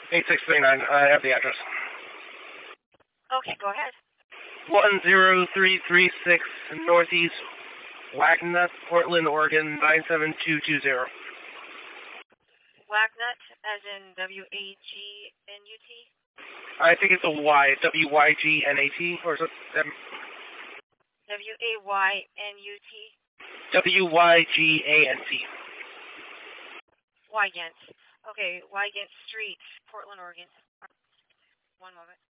8639. I have the address. Okay, go ahead. 10336 Northeast Wagnut, Portland, Oregon 97220. Wagnut, as in W-A-G-N-U-T? I think it's a Y, W-Y-G-N-A-T, or something. W-A-Y-N-U-T? W-Y-G-A-N-T. Wygant. Okay, Wygant Street, Portland, Oregon. One moment.